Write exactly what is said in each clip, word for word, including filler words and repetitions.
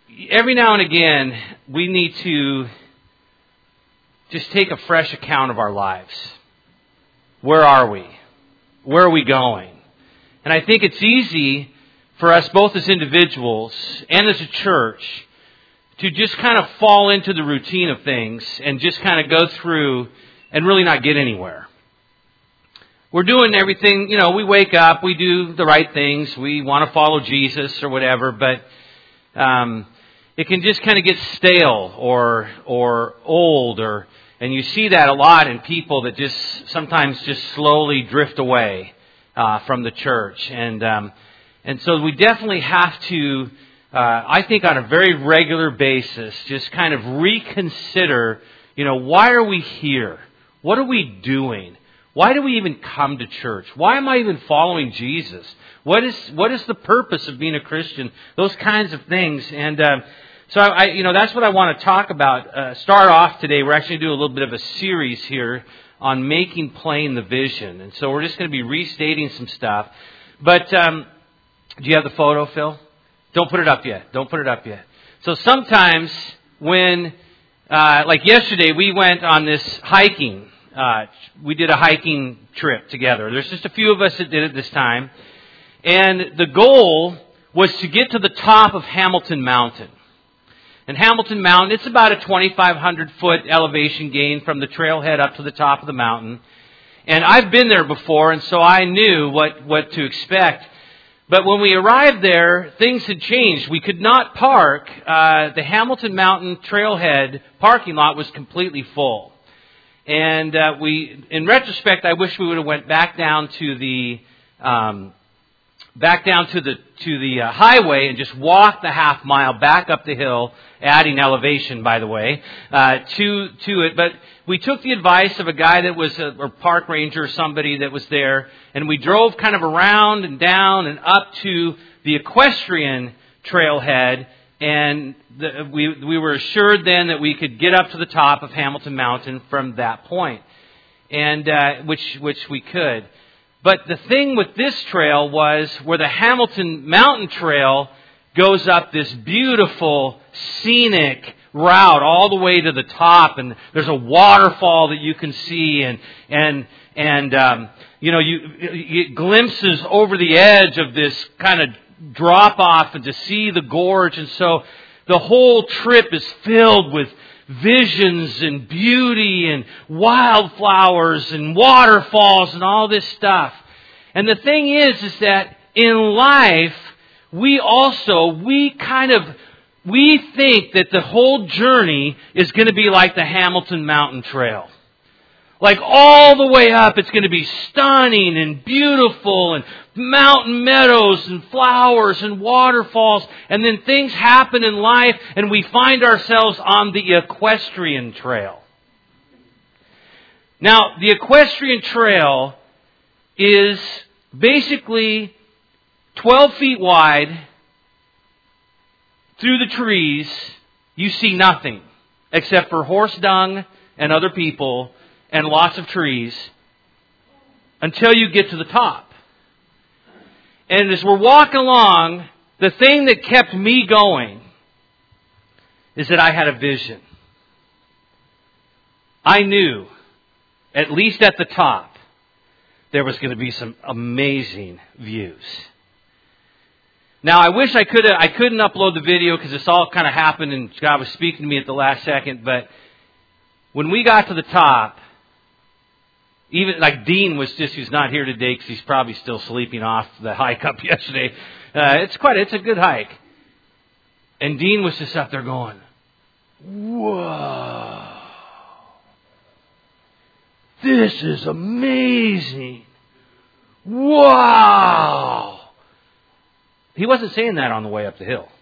every now and again, we need to just take a fresh account of our lives. Where are we? Where are we going? And I think it's easy for us both as individuals and as a church to just kind of fall into the routine of things and just kind of go through and really not get anywhere. We're doing everything, you know, we wake up, we do the right things, we want to follow Jesus or whatever, but um, it can just kind of get stale or or old, or and you see that a lot in people that just sometimes just slowly drift away uh, from the church. And um, and so we definitely have to, uh, I think on a very regular basis, just kind of reconsider, you know, why are we here? What are we doing? Why do we even come to church? Why am I even following Jesus? What is what is the purpose of being a Christian? Those kinds of things. And uh, so, I, you know, that's what I want to talk about. Uh, start off today. We're actually doing a little bit of a series here on making plain the vision. And so we're just going to be restating some stuff. But um, do you have the photo, Phil? Don't put it up yet. Don't put it up yet. So sometimes when, uh, like yesterday, we went on this hiking. Uh, we did a hiking trip together. There's just a few of us that did it this time. And the goal was to get to the top of Hamilton Mountain. And Hamilton Mountain, it's about a twenty-five hundred foot elevation gain from the trailhead up to the top of the mountain. And I've been there before, and so I knew what, what to expect. But when we arrived there, things had changed. We could not park. Uh, the Hamilton Mountain trailhead parking lot was completely full. And uh, we, in retrospect, I wish we would have went back down to the, um, back down to the to the uh, highway and just walked the half mile back up the hill, adding elevation, by the way, uh, to to it. But we took the advice of a guy that was a or park ranger or somebody that was there, and we drove kind of around and down and up to the equestrian trailhead. And the, we we were assured then that we could get up to the top of Hamilton Mountain from that point, and uh, which which we could. But the thing with this trail was where the Hamilton Mountain Trail goes up this beautiful scenic route all the way to the top, and there's a waterfall that you can see, and and and um, you know you it glimpses over the edge of this kind of drop off and to see the gorge. And so the whole trip is filled with visions and beauty and wildflowers and waterfalls and all this stuff. And the thing is, is that in life, we also, we kind of, we think that the whole journey is going to be like the Hamilton Mountain Trail. Like all the way up, it's going to be stunning and beautiful and mountain meadows and flowers and waterfalls. And then things happen in life and we find ourselves on the equestrian trail. Now, the equestrian trail is basically twelve feet wide. Through the trees, you see nothing except for horse dung and other people and lots of trees until you get to the top. And as we're walking along, the thing that kept me going is that I had a vision. I knew, at least at the top, there was going to be some amazing views. Now, I wish I could I couldn't upload the video because this all kind of happened and God was speaking to me at the last second. But when we got to the top, even like Dean was just, he's not here today because he's probably still sleeping off the hike up yesterday. Uh, it's quite, it's a good hike. And Dean was just up there going, whoa, this is amazing. Wow. He wasn't saying that on the way up the hill.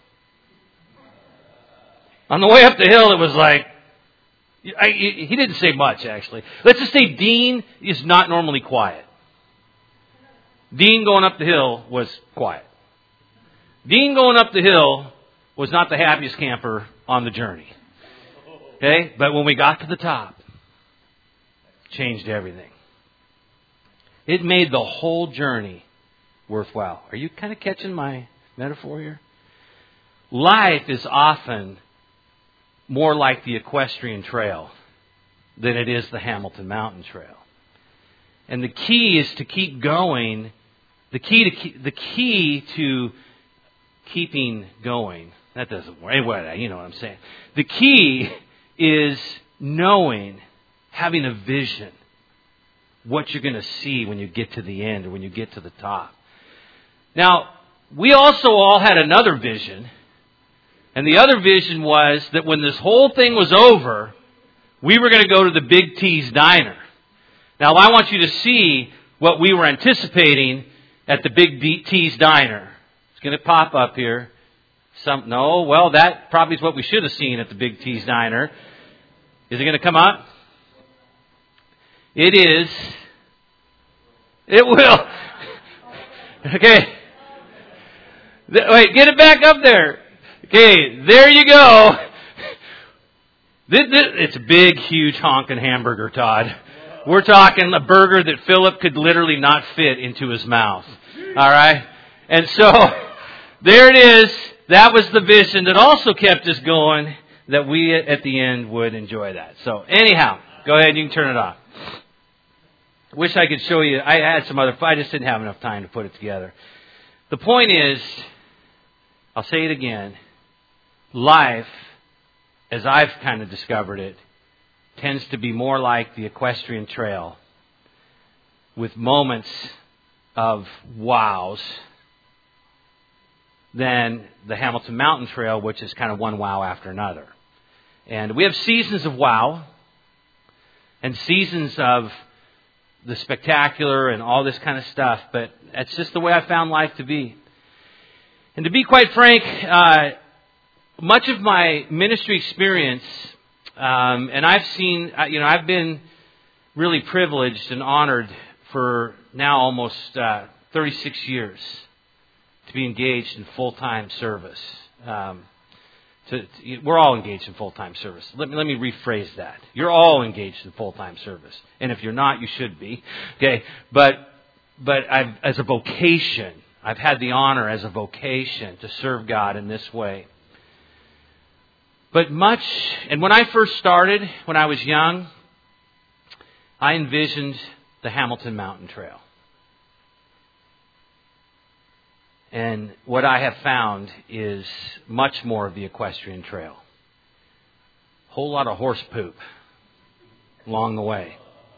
On the way up the hill, it was like, I, he didn't say much, actually. Let's just say Dean is not normally quiet. Dean going up the hill was quiet. Dean going up the hill was not the happiest camper on the journey. Okay? But when we got to the top, changed everything. It made the whole journey worthwhile. Are you kind of catching my metaphor here? life is often more like the equestrian trail than it is the Hamilton Mountain Trail. And the key is to keep going. The key to keep, the key to keeping going. That doesn't work. Anyway, you know what I'm saying. The key is knowing, having a vision, what you're going to see when you get to the end or when you get to the top. Now, we also all had another vision. And the other vision was that when this whole thing was over, we were going to go to the Big T's Diner. Now, I want you to see what we were anticipating at the Big T's Diner. It's going to pop up here. Some, no, well, that probably is what we should have seen at the Big T's Diner. Is it going to come up? It is. It will. Okay. Wait, get it back up there. Okay, there you go. This, this, it's a big, huge honking hamburger, Todd. We're talking a burger that Philip could literally not fit into his mouth. All right? And so, there it is. That was the vision that also kept us going, that we at the end would enjoy that. So, anyhow, go ahead, you can turn it off. Wish I could show you. I had some other, I just didn't have enough time to put it together. The point is, I'll say it again, life, as I've kind of discovered it, tends to be more like the equestrian trail, with moments of wows, than the Hamilton Mountain Trail, which is kind of one wow after another. And we have seasons of wow, and seasons of the spectacular and all this kind of stuff, but that's just the way I found life to be. And to be quite frank, uh, much of my ministry experience, um, and I've seen, you know, I've been really privileged and honored for now almost uh, thirty-six years to be engaged in full-time service. Um, to, to, we're all engaged in full-time service. Let me, let me rephrase that. You're all engaged in full-time service. And if you're not, you should be. Okay, but but I've, as a vocation, I've had the honor as a vocation to serve God in this way. But much, and when I first started, when I was young, I envisioned the Hamilton Mountain Trail. And what I have found is much more of the equestrian trail. Whole lot of horse poop along the way.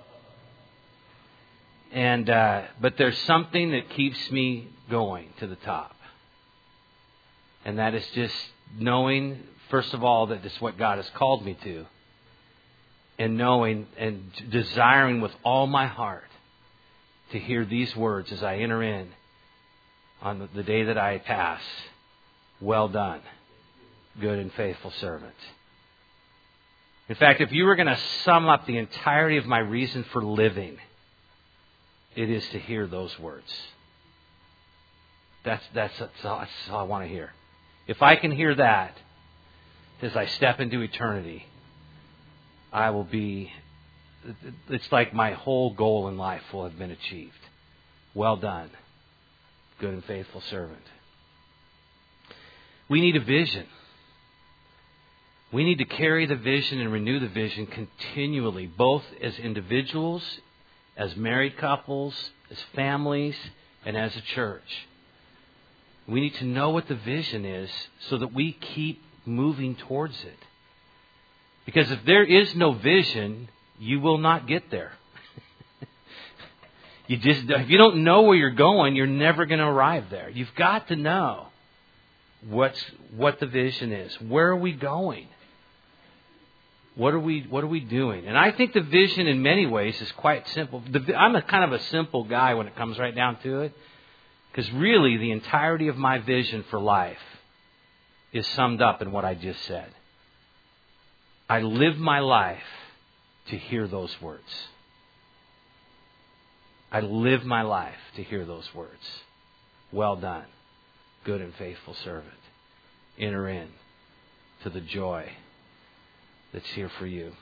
And uh, but there's something that keeps me going to the top. And that is just knowing, first of all, that it's what God has called me to. And knowing and desiring with all my heart to hear these words as I enter in on the day that I pass. Well done, good and faithful servant. In fact, if you were going to sum up the entirety of my reason for living, it is to hear those words. That's, that's, that's, all, that's all I want to hear. If I can hear that as I step into eternity, I will be, it's like my whole goal in life will have been achieved. Well done, good and faithful servant. We need a vision. We need to carry the vision and renew the vision continually, both as individuals, as married couples, as families, and as a church. We need to know what the vision is so that we keep moving towards it. Because if there is no vision, you will not get there. You just, if you don't know where you're going, you're never going to arrive there. You've got to know what's what the vision is. Where are we going? What are we What are we doing? And I think the vision, in many ways, is quite simple. The, I'm a kind of a simple guy when it comes right down to it, because really the entirety of my vision for life is summed up in what I just said. I live my life to hear those words. I live my life to hear those words. Well done, good and faithful servant. Enter in to the joy that's here for you.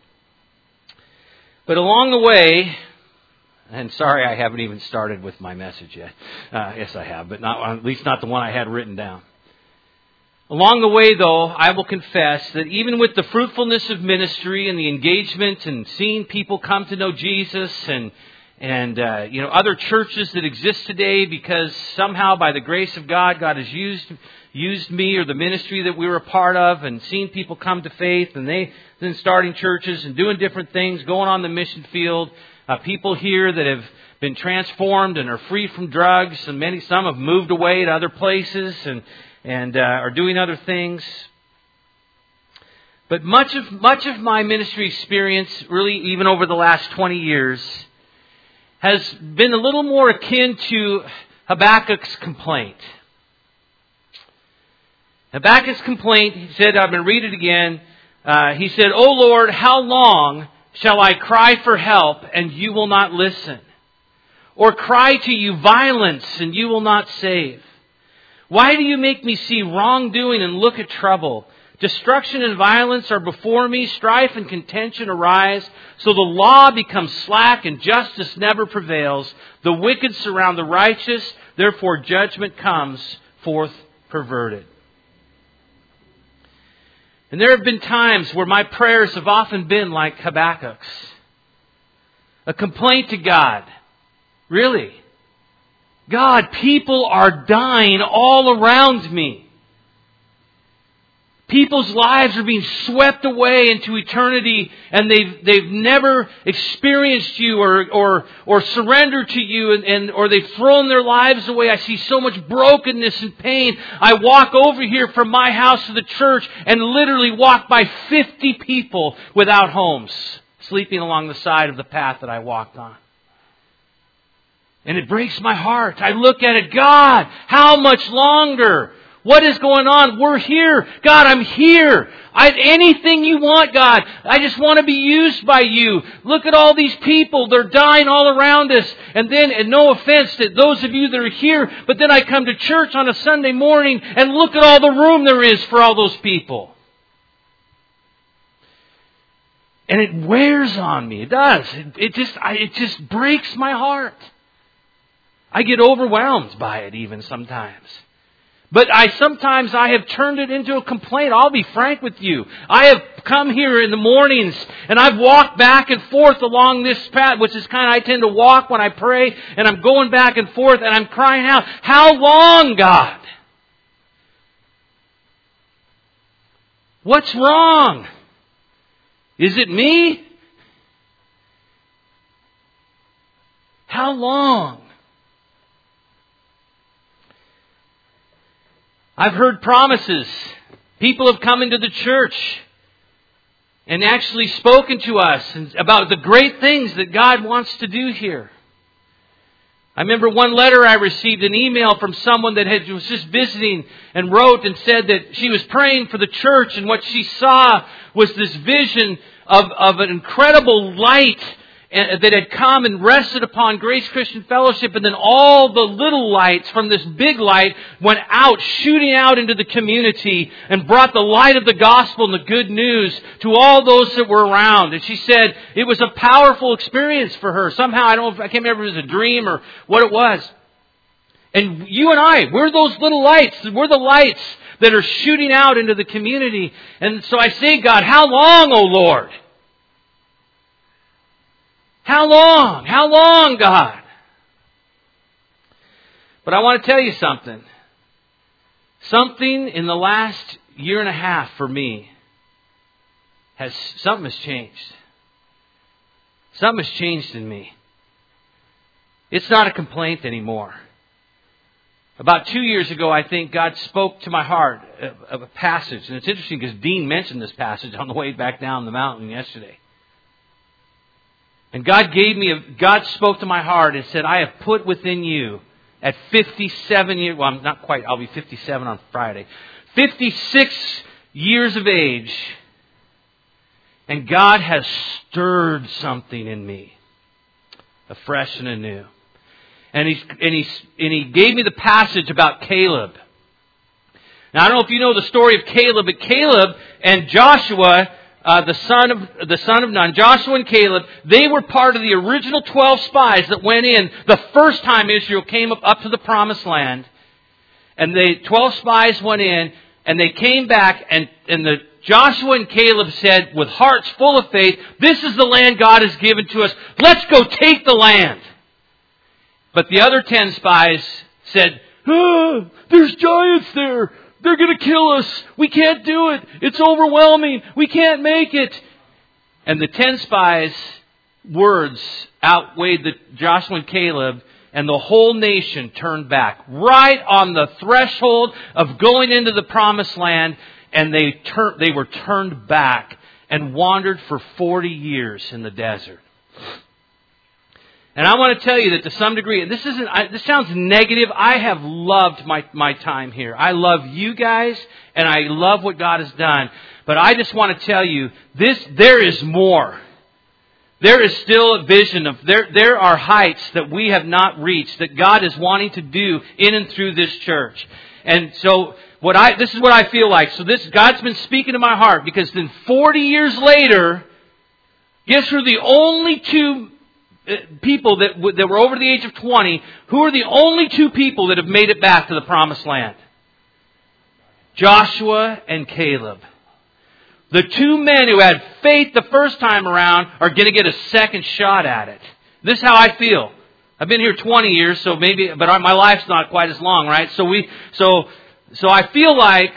But along the way, and sorry I haven't even started with my message yet. Uh, yes, I have, but not at least not the one I had written down. Along the way, though, I will confess that even with the fruitfulness of ministry and the engagement and seeing people come to know Jesus and and uh, you know other churches that exist today, because somehow by the grace of God, God has used used me or the ministry that we were a part of, and seeing people come to faith, and they then starting churches and doing different things, going on the mission field. Uh, people here that have been transformed and are free from drugs, and many some have moved away to other places and. and uh, are doing other things. But much of much of my ministry experience, really even over the last twenty years, has been a little more akin to Habakkuk's complaint. Habakkuk's complaint, he said, I'm going to read it again. Uh, he said, "O Lord, how long shall I cry for help and you will not listen? Or cry to you violence and you will not save? Why do you make me see wrongdoing and look at trouble? Destruction and violence are before me. Strife and contention arise. So the law becomes slack and justice never prevails. The wicked surround the righteous. Therefore judgment comes forth perverted." And there have been times where my prayers have often been like Habakkuk's. A complaint to God. Really? God, people are dying all around me. People's lives are being swept away into eternity, and they've they've never experienced you or or or surrendered to you, and, and or they've thrown their lives away. I see so much brokenness and pain. I walk over here from my house to the church and literally walk by fifty people without homes, sleeping along the side of the path that I walked on. And it breaks my heart. I look at it, God, how much longer? What is going on? We're here. God, I'm here. I, anything you want, God. I just want to be used by you. Look at all these people. They're dying all around us. And then, and no offense to those of you that are here, but then I come to church on a Sunday morning and look at all the room there is for all those people. And it wears on me. It does. It, it just, I, it just breaks my heart. I get overwhelmed by it even sometimes. But I sometimes I have turned it into a complaint. I'll be frank with you. I have come here in the mornings and I've walked back and forth along this path, which is kind of I tend to walk when I pray, and I'm going back and forth and I'm crying out, how long, God? What's wrong? Is it me? How long? I've heard promises. People have come into the church and actually spoken to us about the great things that God wants to do here. I remember one letter I received, an email from someone that had, was just visiting and wrote and said that she was praying for the church, and what she saw was this vision of, of an incredible light that had come and rested upon Grace Christian Fellowship, and then all the little lights from this big light went out, shooting out into the community, and brought the light of the gospel and the good news to all those that were around. And she said it was a powerful experience for her. Somehow, I don't know if I can't remember if it was a dream or what it was. And you and I, we're those little lights. We're the lights that are shooting out into the community. And so I say, God, how long, O Lord? How long? How long, God? But I want to tell you something. Something in the last year and a half for me has, something has changed. Something has changed in me. It's not a complaint anymore. About two years ago, I think God spoke to my heart of a passage. And it's interesting because Dean mentioned this passage on the way back down the mountain yesterday. And God gave me, a, God spoke to my heart and said, I have put within you at fifty-seven years, well, I'm not quite, I'll be fifty-seven on Friday, fifty-six years of age, and God has stirred something in me, afresh and anew. And he's, and he's, and he gave me the passage about Caleb. Now, I don't know if you know the story of Caleb, but Caleb and Joshua, Uh, the son of the son of Nun, Joshua and Caleb, they were part of the original twelve spies that went in the first time Israel came up, up to the Promised Land. And the twelve spies went in, And they came back, and, and the Joshua and Caleb said, with hearts full of faith, this is the land God has given to us. Let's go take the land. But the other ten spies said, oh, there's giants there. They're going to kill us. We can't do it. It's overwhelming. We can't make it. And the ten spies' words outweighed the Joshua and Caleb, and the whole nation turned back. Right on the threshold of going into the promised land, and they tur- they were turned back and wandered for forty years in the desert. And I want to tell you that to some degree, and this isn't, I, this sounds negative. I have loved my, my time here. I love you guys, and I love what God has done. But I just want to tell you, this, there is more. There is still a vision of, there, there are heights that we have not reached that God is wanting to do in and through this church. And so, what I, this is what I feel like. So this, God's been speaking to my heart, because then forty years later, guess who the only two people that, that were over the age of twenty, who are the only two people that have made it back to the promised land? Joshua and Caleb. The two men who had faith the first time around are going to get a second shot at it. This is how I feel. I've been here twenty years, so maybe, but my life's not quite as long, right? So we, so, so I feel like,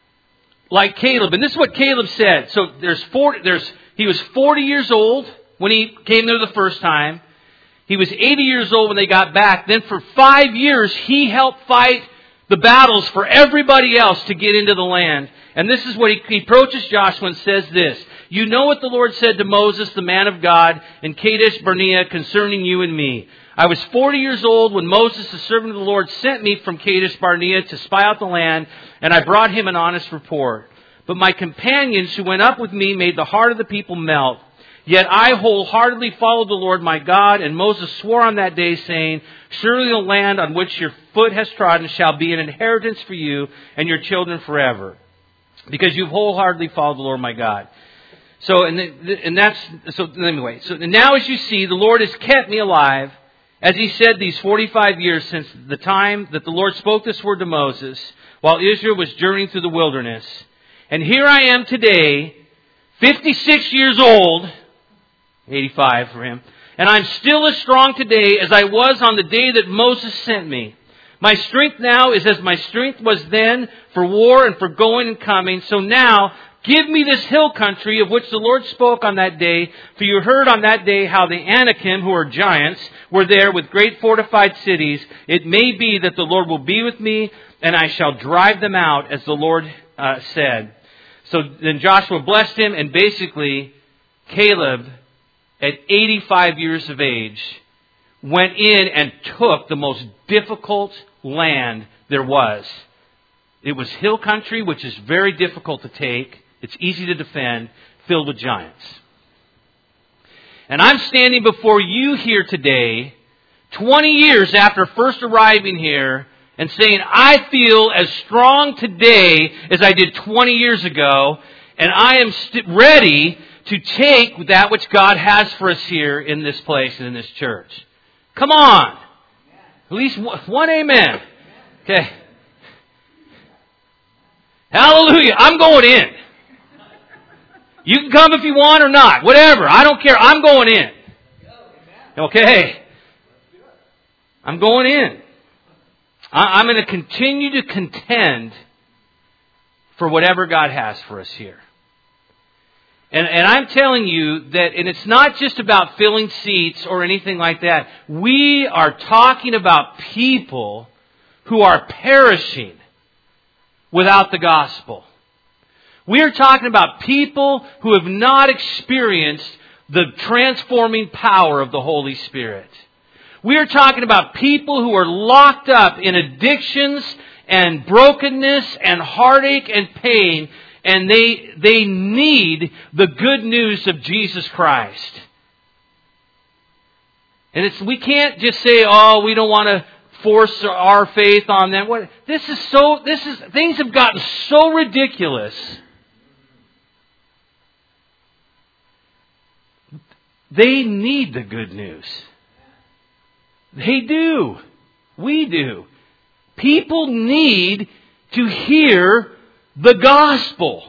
like Caleb, and this is what Caleb said. So there's forty, there's, he was forty years old when he came there the first time. He was eighty years old when they got back. Then for five years, he helped fight the battles for everybody else to get into the land. And this is what he, he approaches Joshua and says this. You know what the Lord said to Moses, the man of God, in Kadesh Barnea concerning you and me. I was forty years old when Moses, the servant of the Lord, sent me from Kadesh Barnea to spy out the land, and I brought him an honest report. But my companions who went up with me made the heart of the people melt. Yet I wholeheartedly followed the Lord my God, and Moses swore on that day, saying, surely the land on which your foot has trodden shall be an inheritance for you and your children forever, because you've wholeheartedly followed the Lord my God. So, and, and that's, so anyway, so now as you see, the Lord has kept me alive, as He said, these forty-five years since the time that the Lord spoke this word to Moses, while Israel was journeying through the wilderness. And here I am today, fifty-six years old, eighty-five for him. And I'm still as strong today as I was on the day that Moses sent me. My strength now is as my strength was then for war and for going and coming. So now, give me this hill country of which the Lord spoke on that day. For you heard on that day how the Anakim, who are giants, were there with great fortified cities. It may be that the Lord will be with me, and I shall drive them out, as the Lord uh, said. So then Joshua blessed him, and basically, Caleb, at eighty-five years of age, went in and took the most difficult land there was. It was hill country, which is very difficult to take. It's easy to defend, filled with giants. And I'm standing before you here today, twenty years after first arriving here, and saying, I feel as strong today as I did twenty years ago, and I am st- ready to take that which God has for us here in this place and in this church. Come on. At least one, one amen. Okay. Hallelujah. I'm going in. You can come if you want or not. Whatever. I don't care. I'm going in. Okay. I'm going in. I'm going to continue to contend for whatever God has for us here. And, and I'm telling you that, and it's not just about filling seats or anything like that. We are talking about people who are perishing without the gospel. We are talking about people who have not experienced the transforming power of the Holy Spirit. We are talking about people who are locked up in addictions and brokenness and heartache and pain, and they they need the good news of Jesus Christ. And it's we can't just say, "Oh, we don't want to force our faith on them." What this is so this is things have gotten so ridiculous. They need the good news. They do. We do. People need to hear the gospel.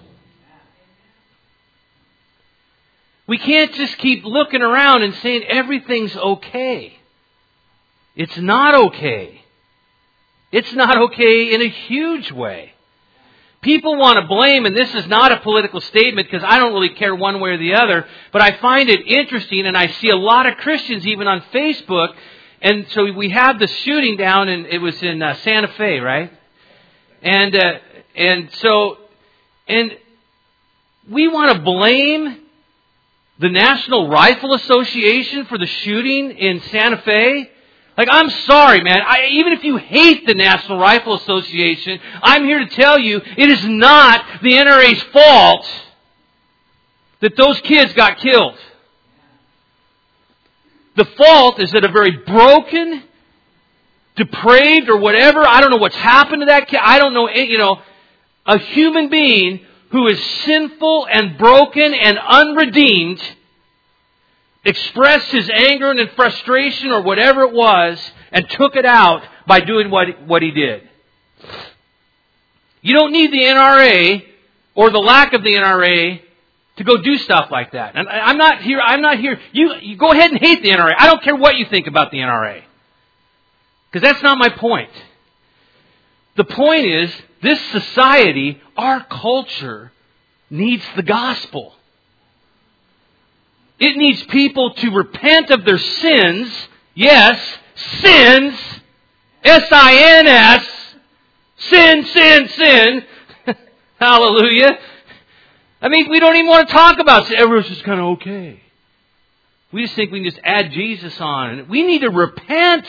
We can't just keep looking around and saying everything's okay. It's not okay. It's not okay in a huge way. People want to blame, and this is not a political statement because I don't really care one way or the other, but I find it interesting, and I see a lot of Christians even on Facebook, and so we have the shooting down, and it was in uh, Santa Fe, right? And uh, and so, and we want to blame the National Rifle Association for the shooting in Santa Fe. Like, I'm sorry, man. I, even if you hate the National Rifle Association, I'm here to tell you it is not the N R A's fault that those kids got killed. The fault is that a very broken, depraved, or whatever, I don't know what's happened to that kid. I don't know, you know, a human being who is sinful and broken and unredeemed expressed his anger and frustration or whatever it was and took it out by doing what, what he did. You don't need the N R A or the lack of the N R A to go do stuff like that. And I'm not here, I'm not here. You, you go ahead and hate the N R A. I don't care what you think about the N R A. Because that's not my point. The point is, this society, our culture, needs the gospel. It needs people to repent of their sins. Yes, sins. S I N S. Sin, sin, sin. Hallelujah. I mean, we don't even want to talk about sin. Everyone's just kind of okay. We just think we can just add Jesus on. We need to repent.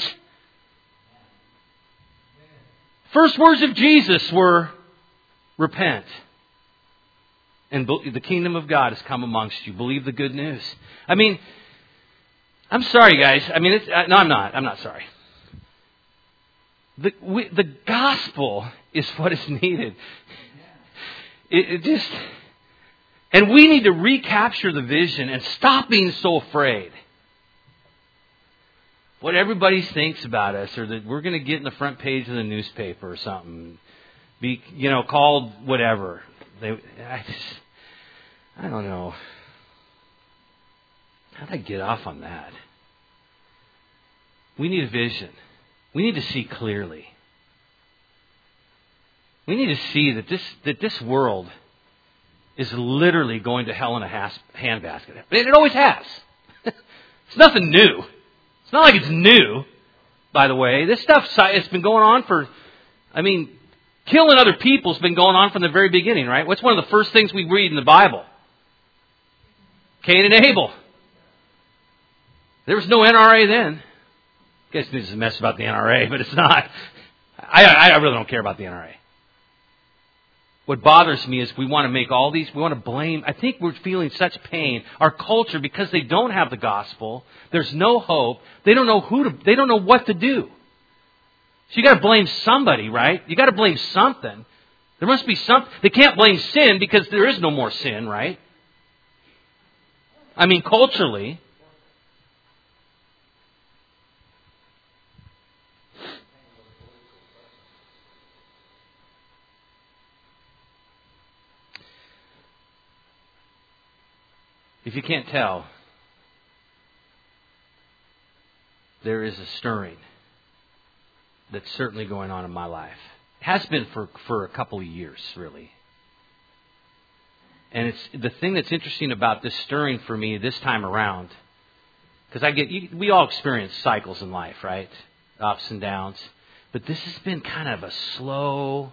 First words of Jesus were, repent. And the kingdom of God has come amongst you. Believe the good news. I mean, I'm sorry, guys. I mean, it's, no, I'm not. I'm not sorry. The, we, the gospel is what is needed. It, it just, and we need to recapture the vision and stop being so afraid. What everybody thinks about us, or that we're going to get in the front page of the newspaper or something, be you know called whatever. They, I just, I don't know. How'd I get off on that? We need a vision. We need to see clearly. We need to see that this that this world is literally going to hell in a has, handbasket. It always has. It's nothing new. It's not like it's new, by the way. This stuff, it's been going on for, I mean, killing other people has been going on from the very beginning, right? What's one of the first things we read in the Bible? Cain and Abel. There was no N R A then. I guess this is a mess about the N R A, but it's not. I, I really don't care about the N R A. What bothers me is we want to make all these, we want to blame. I think we're feeling such pain. Our culture, because they don't have the gospel, there's no hope. They don't know who to, they don't know what to do. So you got to blame somebody, right? You got to blame something. There must be something. They can't blame sin because there is no more sin, right? I mean, culturally. If you can't tell, there is a stirring that's certainly going on in my life. It has been for, for a couple of years, really. And it's the thing that's interesting about this stirring for me this time around, because I get you, we all experience cycles in life, right? Ups and downs. But this has been kind of a slow,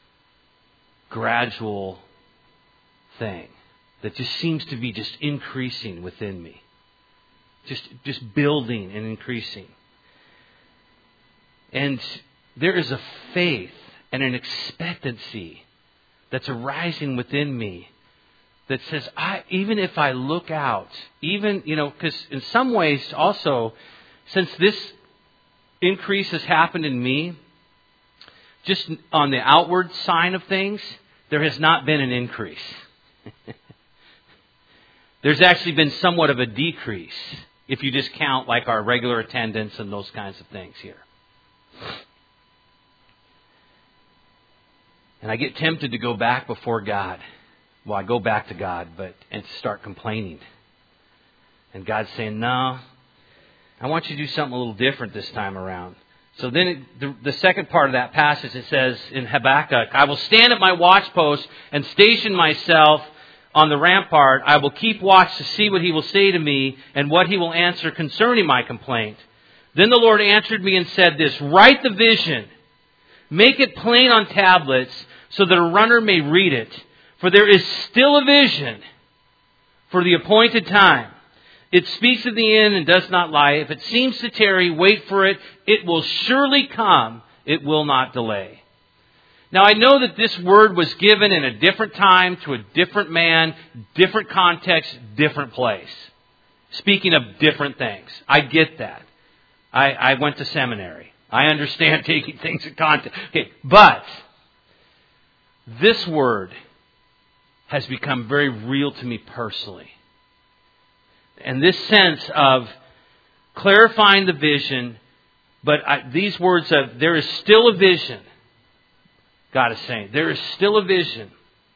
gradual thing that just seems to be just increasing within me. Just just building and increasing. And there is a faith and an expectancy that's arising within me that says, I even if I look out, even, you know, because in some ways also, since this increase has happened in me, just on the outward sign of things, there has not been an increase. There's actually been somewhat of a decrease if you just count like our regular attendance and those kinds of things here. And I get tempted to go back before God. Well, I go back to God, but and start complaining. And God's saying, no, I want you to do something a little different this time around. So then it, the, the second part of that passage, it says in Habakkuk, I will stand at my watchpost and station myself on the rampart. I will keep watch to see what he will say to me and what he will answer concerning my complaint. Then the Lord answered me and said this, write the vision, make it plain on tablets so that a runner may read it. For there is still a vision for the appointed time. It speaks of the end and does not lie. If it seems to tarry, wait for it. It will surely come. It will not delay. Now I know that this word was given in a different time to a different man, different context, different place. Speaking of different things. I get that. I, I went to seminary. I understand taking things in context. Okay, but this word has become very real to me personally. And this sense of clarifying the vision, but I, these words of there is still a vision, God is saying, there is still a vision.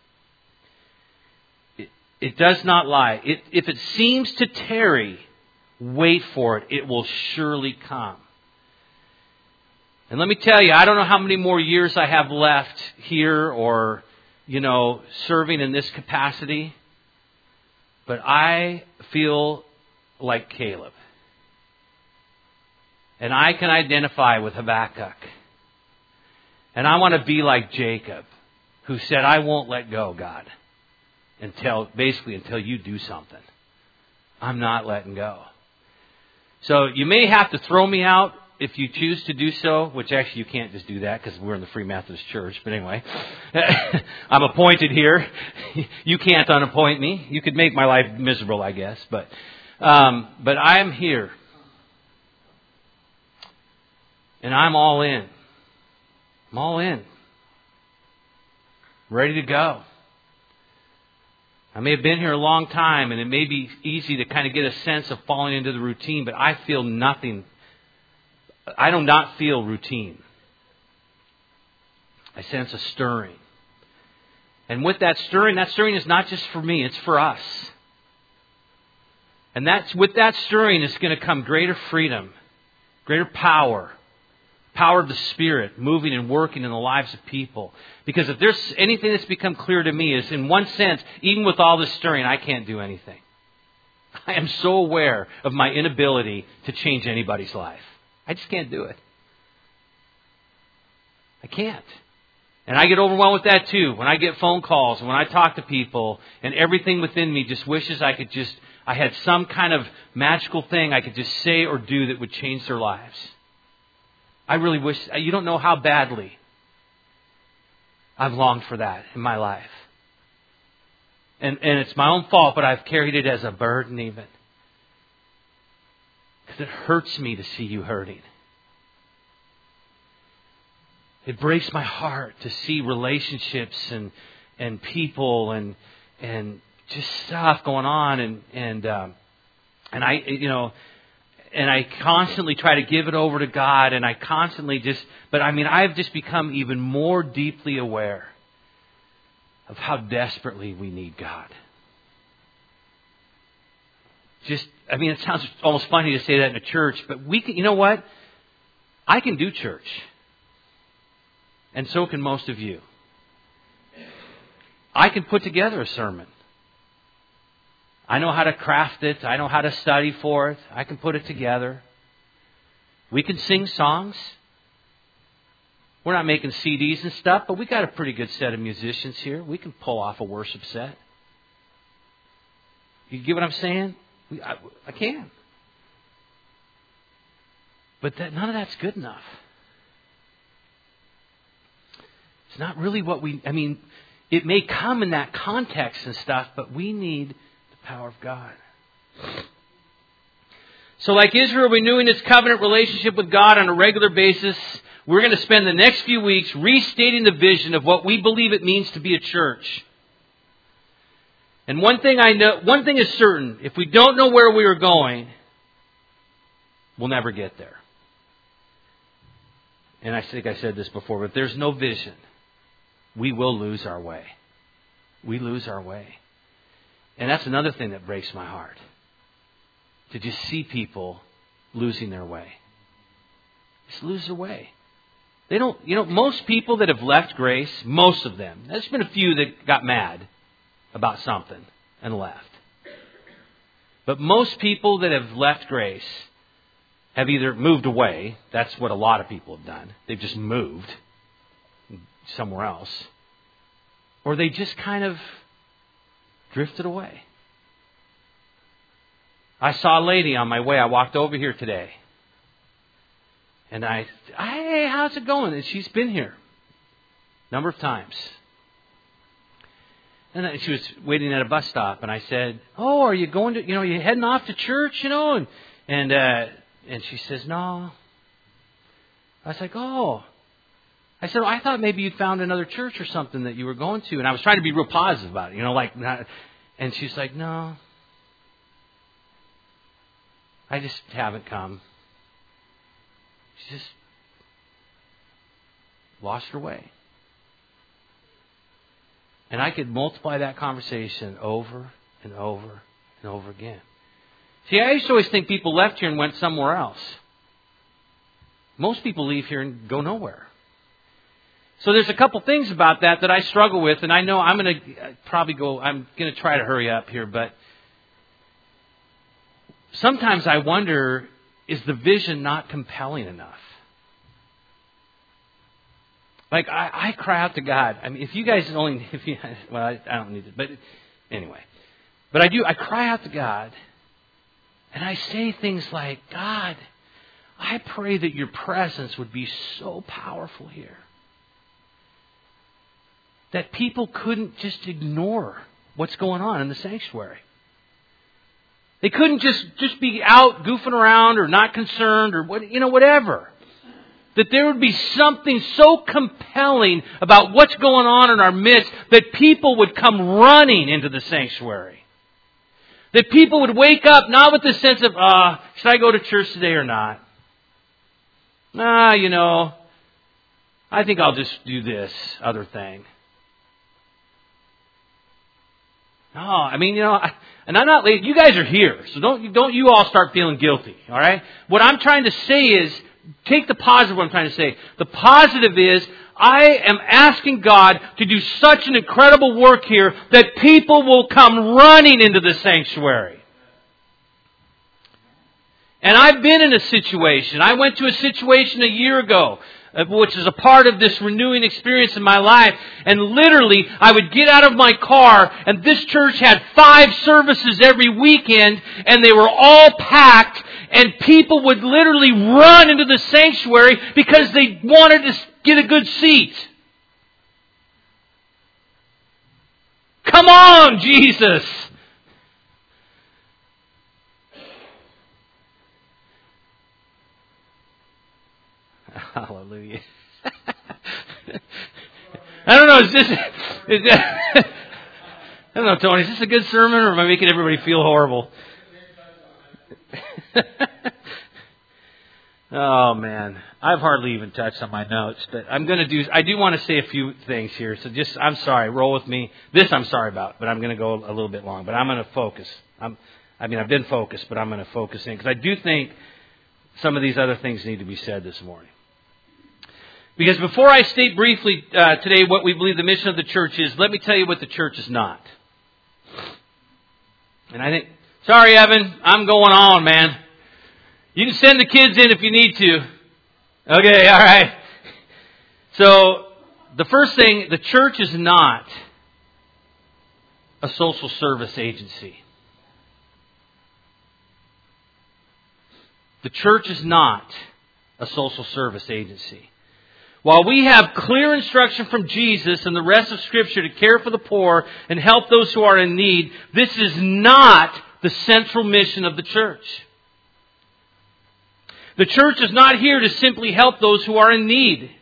It, it does not lie. It, if it seems to tarry, wait for it. It will surely come. And let me tell you, I don't know how many more years I have left here or, you know, serving in this capacity. But I feel like Caleb. And I can identify with Habakkuk. And I want to be like Jacob, who said, I won't let go, God, until, basically until you do something. I'm not letting go. So you may have to throw me out if you choose to do so, which actually you can't just do that because we're in the Free Methodist Church. But anyway, I'm appointed here. You can't unappoint me. You could make my life miserable, I guess. But um, but I'm here. And I'm all in. I'm all in. Ready to go. I may have been here a long time, and it may be easy to kind of get a sense of falling into the routine, but I feel nothing. I do not feel routine. I sense a stirring. And with that stirring, that stirring is not just for me, it's for us. And that's with that stirring is going to come greater freedom, greater power, power of the Spirit moving and working in the lives of people. Because if there's anything that's become clear to me is, in one sense, even with all this stirring, I can't do anything. I am so aware of my inability to change anybody's life. I just can't do it. I can't. And I get overwhelmed with that too. When I get phone calls and when I talk to people and everything within me just wishes I could just, I had some kind of magical thing I could just say or do that would change their lives. I really wish, you don't know how badly I've longed for that in my life. And, and it's my own fault, but I've carried it as a burden even. Because it hurts me to see you hurting. It breaks my heart to see relationships and and people and and just stuff going on and and um, and I you know and I constantly try to give it over to God and I constantly just but I mean I've just become even more deeply aware of how desperately we need God. Just, I mean, it sounds almost funny to say that in a church, but we can, you know what? I can do church. And so can most of you. I can put together a sermon. I know how to craft it. I know how to study for it. I can put it together. We can sing songs. We're not making C Ds and stuff, but we got a pretty good set of musicians here. We can pull off a worship set. You get what I'm saying? I, I can. But that, none of that's good enough. It's not really what we, I mean, it may come in that context and stuff, but we need the power of God. So like Israel renewing its covenant relationship with God on a regular basis, we're going to spend the next few weeks restating the vision of what we believe it means to be a church. And one thing I know, one thing is certain, if we don't know where we are going, we'll never get there. And I think I said this before, but if there's no vision, we will lose our way. We lose our way. And that's another thing that breaks my heart. To just see people losing their way. Just lose their way. They don't, you know, most people that have left Grace, most of them, there's been a few that got mad about something and left. But most people that have left Grace have either moved away. That's what a lot of people have done. They've just moved somewhere else. Or they just kind of drifted away. I saw a lady on my way. I walked over here today. And I, hey, how's it going? And she's been here a number of times. And she was waiting at a bus stop. And I said, oh, are you going to, you know, are you heading off to church, you know? And, and, uh, and she says, no. I was like, oh. I said, well, I thought maybe you'd found another church or something that you were going to. And I was trying to be real positive about it, you know, like, not, and she's like, no. I just haven't come. She just lost her way. And I could multiply that conversation over and over and over again. See, I used to always think people left here and went somewhere else. Most people leave here and go nowhere. So there's a couple things about that that I struggle with, and I know I'm going to probably go, I'm going to try to hurry up here, but sometimes I wonder, is the vision not compelling enough? Like, I, I cry out to God. I mean, if you guys only, if you, well, I, I don't need it, but anyway. But I do, I cry out to God, and I say things like, God, I pray that your presence would be so powerful here that people couldn't just ignore what's going on in the sanctuary. They couldn't just, just be out goofing around or not concerned or what, you know, whatever. That there would be something so compelling about what's going on in our midst that people would come running into the sanctuary. That people would wake up not with the sense of, ah, uh, should I go to church today or not? Nah, you know, I think I'll just do this other thing. No, I mean, you know, I, and I'm not late. You guys are here, so don't don't you all start feeling guilty, all right? What I'm trying to say is, take the positive what I'm trying to say. The positive is, I am asking God to do such an incredible work here that people will come running into the sanctuary. And I've been in a situation. I went to a situation a year ago, which is a part of this renewing experience in my life. And literally, I would get out of my car, and this church had five services every weekend, and they were all packed, and people would literally run into the sanctuary because they wanted to get a good seat. Come on, Jesus! Hallelujah. I don't know, is this, is that, I don't know, Tony, is this a good sermon or am I making everybody feel horrible? Oh man, I've hardly even touched on my notes, but I'm going to do, I do want to say a few things here, so just, I'm sorry, roll with me. This I'm sorry about, but I'm going to go a little bit long, but I'm going to focus. I'm, I mean, I've been focused, but I'm going to focus in, because I do think some of these other things need to be said this morning. Because before I state briefly uh, today what we believe the mission of the church is, let me tell you what the church is not. And I think, sorry Evan, I'm going on, man. You can send the kids in if you need to. Okay, all right. So, the first thing, the church is not a social service agency. The church is not a social service agency. While we have clear instruction from Jesus and the rest of Scripture to care for the poor and help those who are in need, this is not the central mission of the church. The church is not here to simply help those who are in need.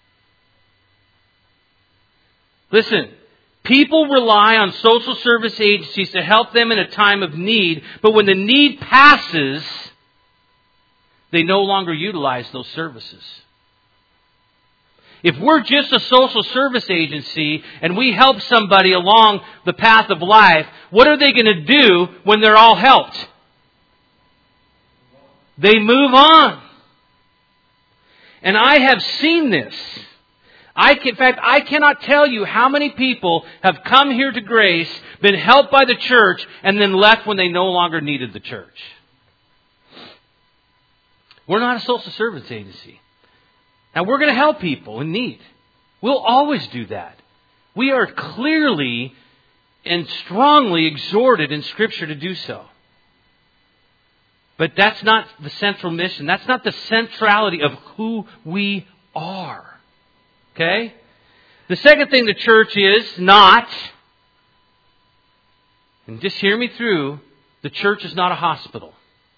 Listen, people rely on social service agencies to help them in a time of need, but when the need passes, they no longer utilize those services. If we're just a social service agency and we help somebody along the path of life, what are they going to do when they're all helped? They move on. And I have seen this. I can, in fact, I cannot tell you how many people have come here to Grace, been helped by the church, and then left when they no longer needed the church. We're not a social service agency. Now, we're going to help people in need. We'll always do that. We are clearly and strongly exhorted in Scripture to do so. But that's not the central mission. That's not the centrality of who we are. Okay? The second thing the church is not, and just hear me through, the church is not a hospital.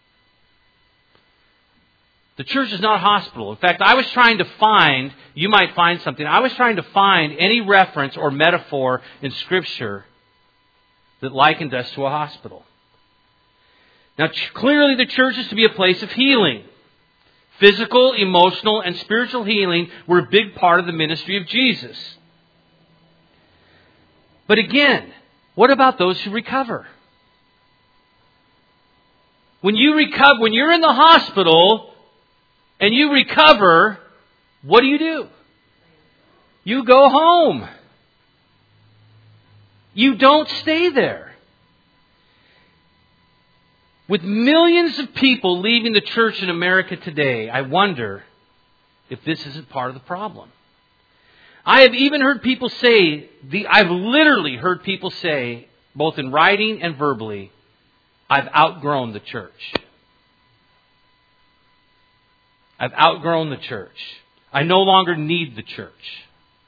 The church is not a hospital. In fact, I was trying to find, you might find something, I was trying to find any reference or metaphor in Scripture that likened us to a hospital. Now, clearly the church is to be a place of healing. Physical, emotional, and spiritual healing were a big part of the ministry of Jesus. But again, what about those who recover? When you recover, when you're in the hospital and you recover, what do you do? You go home. You don't stay there. With millions of people leaving the church in America today, I wonder if this isn't part of the problem. I have even heard people say, the, I've literally heard people say, both in writing and verbally, I've outgrown the church. I've outgrown the church. I no longer need the church.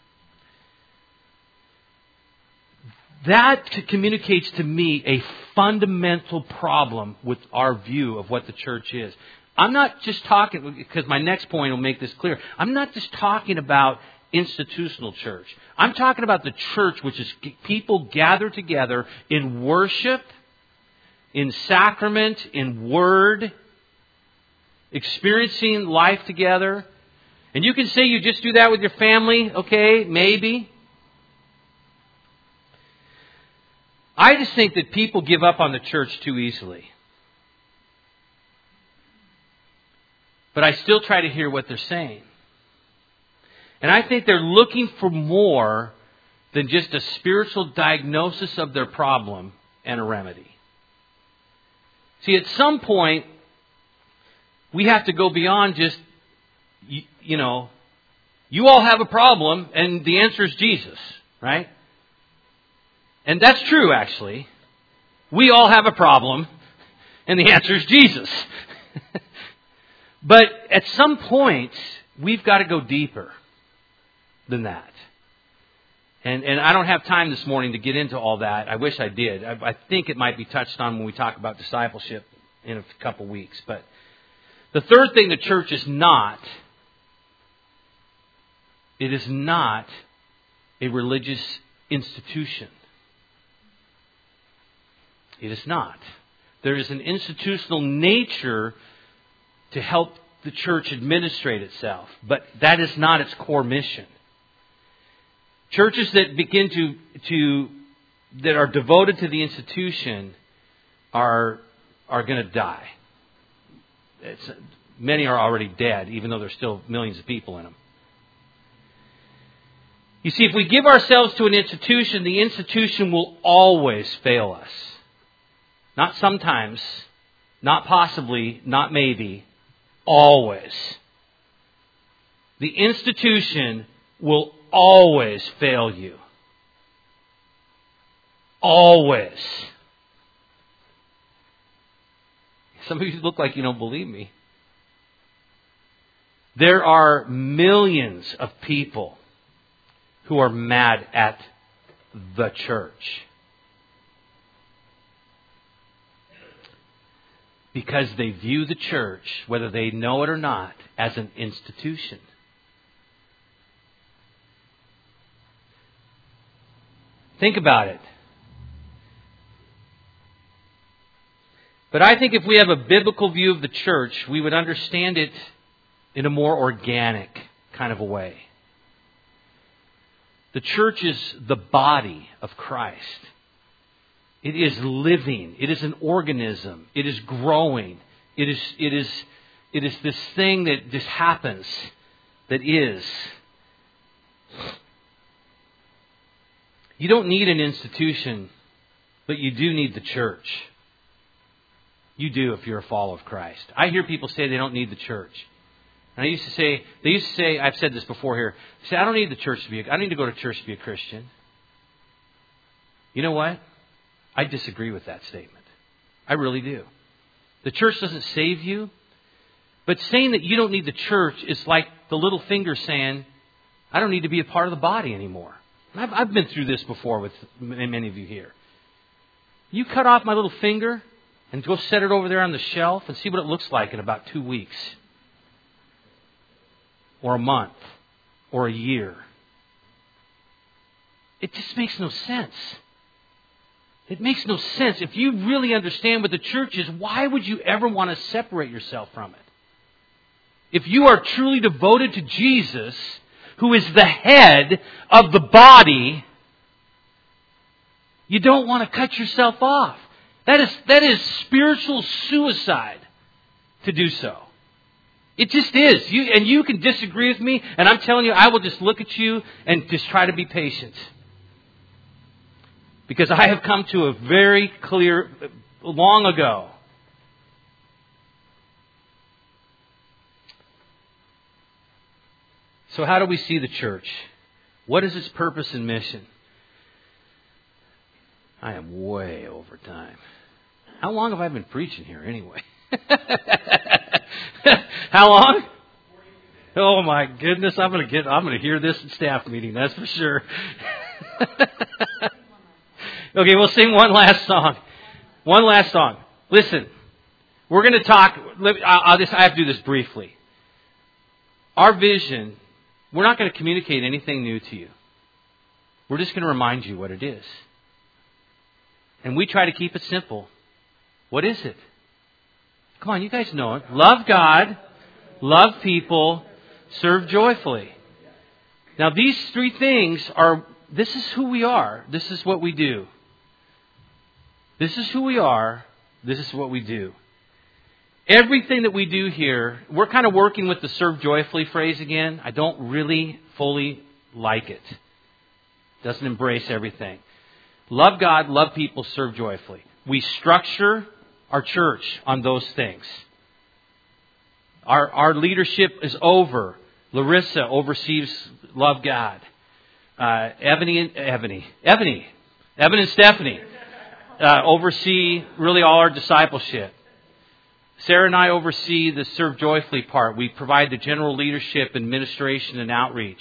That communicates to me a fundamental problem with our view of what the church is. I'm not just talking, because my next point will make this clear, I'm not just talking about institutional church. I'm talking about the church, which is people gathered together in worship, in sacrament, in word, experiencing life together. And you can say you just do that with your family, okay, maybe. I just think that people give up on the church too easily. But I still try to hear what they're saying. And I think they're looking for more than just a spiritual diagnosis of their problem and a remedy. See, at some point, we have to go beyond just, you, you know, you all have a problem and the answer is Jesus, right? And that's true, actually. We all have a problem, and the answer is Jesus. But at some point, we've got to go deeper than that. And and I don't have time this morning to get into all that. I wish I did. I, I think it might be touched on when we talk about discipleship in a couple weeks. But the third thing the church is not, it is not a religious institution. It is not. There is an institutional nature to help the church administrate itself, but that is not its core mission. Churches that begin to, to that are devoted to the institution are are going to die. It's, many are already dead, even though there's still millions of people in them. You see, if we give ourselves to an institution, the institution will always fail us. Not sometimes, not possibly, not maybe, always. The institution will always fail you. Always. Some of you look like you don't believe me. There are millions of people who are mad at the church. Because they view the church, whether they know it or not, as an institution. Think about it. But I think if we have a biblical view of the church, we would understand it in a more organic kind of a way. The church is the body of Christ. It is living. It is an organism. It is growing. It is, it is, it is this thing that just happens, that is. You don't need an institution, but you do need the church. You do if you're a follower of Christ. I hear people say they don't need the church. And I used to say, they used to say, I've said this before here, they say, I don't need the church to be, a, I don't need to go to church to be a Christian. You know what? I disagree with that statement. I really do. The church doesn't save you, but saying that you don't need the church is like the little finger saying, I don't need to be a part of the body anymore. I've, I've been through this before with many of you here. You cut off my little finger and go set it over there on the shelf and see what it looks like in about two weeks. Or a month. Or a year. It just makes no sense. It makes no sense. If you really understand what the church is, why would you ever want to separate yourself from it? If you are truly devoted to Jesus, who is the head of the body, you don't want to cut yourself off. That is, that is spiritual suicide to do so. It just is. You, and you can disagree with me, and I'm telling you, I will just look at you and just try to be patient. Because I have come to a very clear, long ago, so how do we see the church? What is its purpose and mission? I am way over time. How long have I been preaching here anyway? How long? Oh my goodness, I'm gonna get I'm gonna hear this at staff meeting, that's for sure. Okay, we'll sing one last song. One last song. Listen, we're going to talk. I'll just, I have to do this briefly. Our vision, we're not going to communicate anything new to you. We're just going to remind you what it is. And we try to keep it simple. What is it? Come on, you guys know it. Love God, love people, serve joyfully. Now, these three things are, this is who we are. This is what we do. This is who we are. This is what we do. Everything that we do here, we're kind of working with the serve joyfully phrase again. I don't really fully like it. Doesn't embrace everything. Love God, love people, serve joyfully. We structure our church on those things. Our, our leadership is over. Larissa oversees love God. Uh, Ebony and Ebony, Ebony, Evan and Stephanie uh, oversee really all our discipleship. Sarah and I oversee the serve joyfully part. We provide the general leadership, administration, and outreach.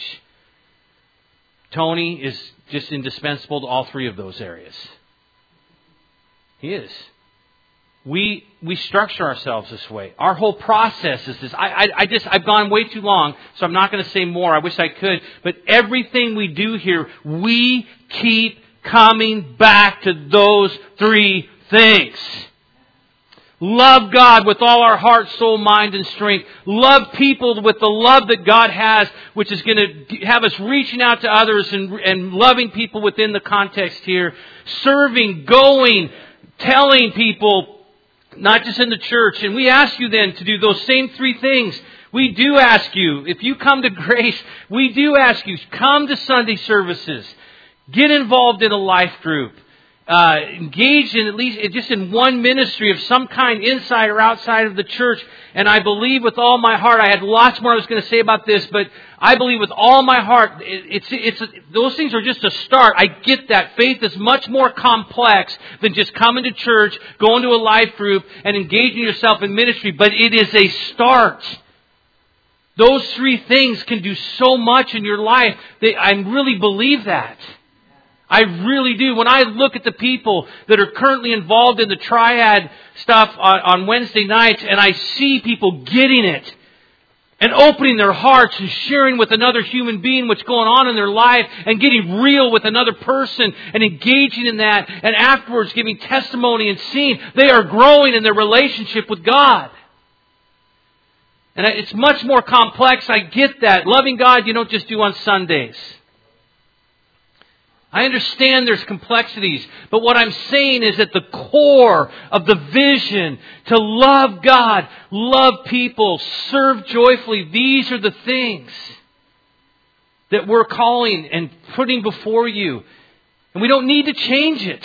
Tony is just indispensable to all three of those areas. He is. We we structure ourselves this way. Our whole process is this. I, I, I just, I've gone way too long, so I'm not going to say more. I wish I could. But everything we do here, we keep coming back to those three things. Love God with all our heart, soul, mind, and strength. Love people with the love that God has, which is going to have us reaching out to others and, and loving people within the context here. Serving, going, telling people, not just in the church. And we ask you then to do those same three things. We do ask you, if you come to Grace, we do ask you, come to Sunday services. Get involved in a life group. Uh, engage in at least just in one ministry of some kind inside or outside of the church. And I believe with all my heart, I had lots more I was going to say about this, but I believe with all my heart, it, it's, it's, those things are just a start. I get that. Faith is much more complex than just coming to church, going to a life group, and engaging yourself in ministry, but it is a start. Those three things can do so much in your life. They, I really believe that. I really do. When I look at the people that are currently involved in the triad stuff on, on Wednesday nights, and I see people getting it and opening their hearts and sharing with another human being what's going on in their life and getting real with another person and engaging in that, and afterwards giving testimony and seeing they are growing in their relationship with God. And it's much more complex. I get that. Loving God, you don't just do on Sundays. I understand there's complexities, but what I'm saying is at the core of the vision to love God, love people, serve joyfully, these are the things that we're calling and putting before you. And we don't need to change it.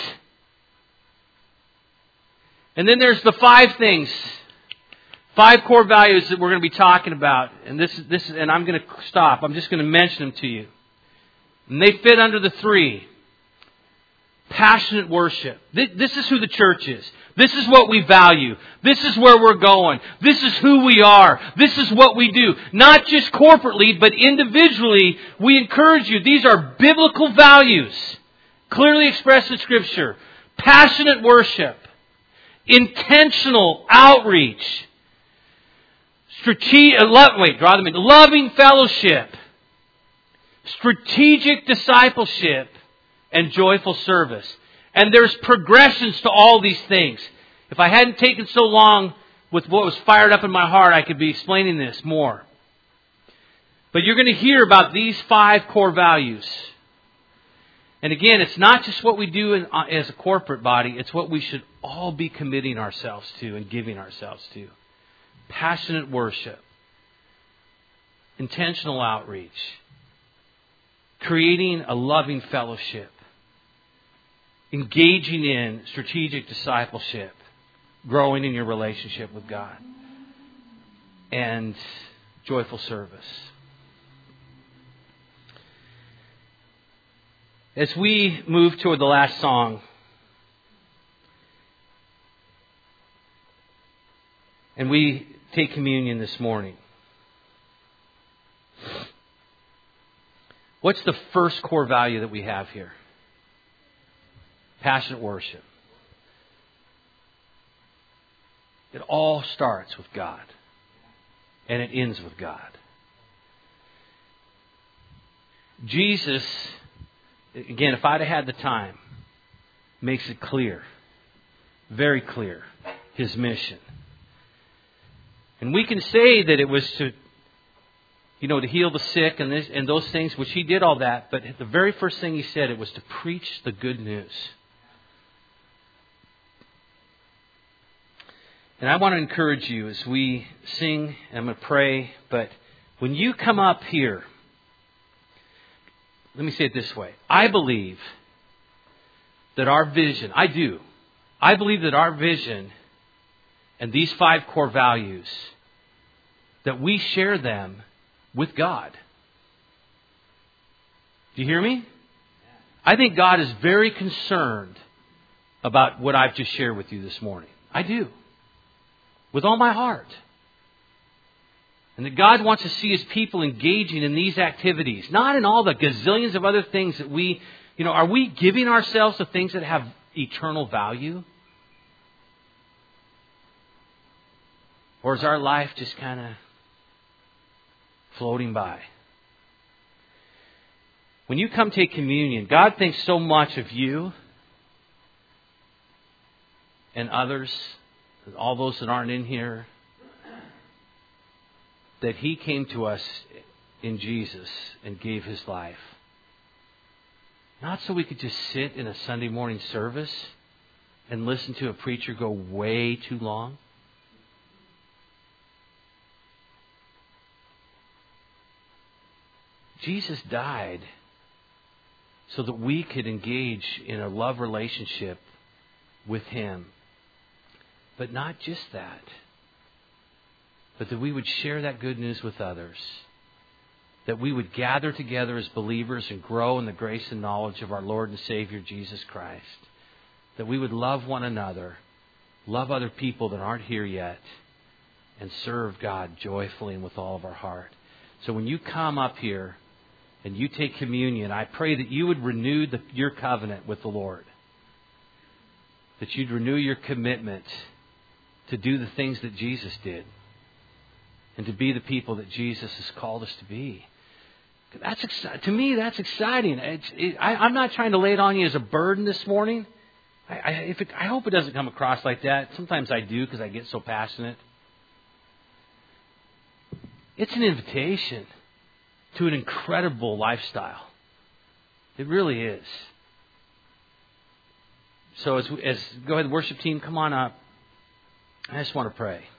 And then there's the five things, five core values that we're going to be talking about. And this, this, and I'm going to stop. I'm just going to mention them to you. And they fit under the three. Passionate worship. This is who the church is. This is what we value. This is where we're going. This is who we are. This is what we do. Not just corporately, but individually, we encourage you. These are biblical values, clearly expressed in Scripture. Passionate worship. Intentional outreach. Strategic, wait, draw them in. Loving fellowship. Strategic discipleship. And joyful service. And there's progressions to all these things. If I hadn't taken so long with what was fired up in my heart, I could be explaining this more. But you're going to hear about these five core values. And again, it's not just what we do in, uh, as a corporate body. It's what we should all be committing ourselves to and giving ourselves to. Passionate worship. Intentional outreach. Creating a loving fellowship. Engaging in strategic discipleship. Growing in your relationship with God. And joyful service. As we move toward the last song, and we take communion this morning, what's the first core value that we have here? Passionate worship. It all starts with God. And it ends with God. Jesus, again, if I'd have had the time, makes it clear, very clear, His mission. And we can say that it was to, you know, to heal the sick and, this, and those things, which He did all that. But the very first thing He said, it was to preach the good news. And I want to encourage you as we sing, and I'm going to pray, but when you come up here, let me say it this way. I believe that our vision, I do, I believe that our vision and these five core values, that we share them with God. Do you hear me? I think God is very concerned about what I've just shared with you this morning. I do. With all my heart. And that God wants to see His people engaging in these activities. Not in all the gazillions of other things that we, you know, are we giving ourselves to things that have eternal value? Or is our life just kind of floating by? When you come take communion, God thinks so much of you and others, all those that aren't in here, that He came to us in Jesus and gave His life. Not so we could just sit in a Sunday morning service and listen to a preacher go way too long. Jesus died so that we could engage in a love relationship with Him. But not just that, but that we would share that good news with others. That we would gather together as believers and grow in the grace and knowledge of our Lord and Savior Jesus Christ. That we would love one another, love other people that aren't here yet, and serve God joyfully and with all of our heart. So when you come up here and you take communion, I pray that you would renew the, your covenant with the Lord. That you'd renew your commitment to do the things that Jesus did. And to be the people that Jesus has called us to be. That's to me, that's exciting. It's, it, I, I'm not trying to lay it on you as a burden this morning. I, I, if it, I hope it doesn't come across like that. Sometimes I do because I get so passionate. It's an invitation to an incredible lifestyle. It really is. So as, as go ahead, worship team, come on up. I just want to pray.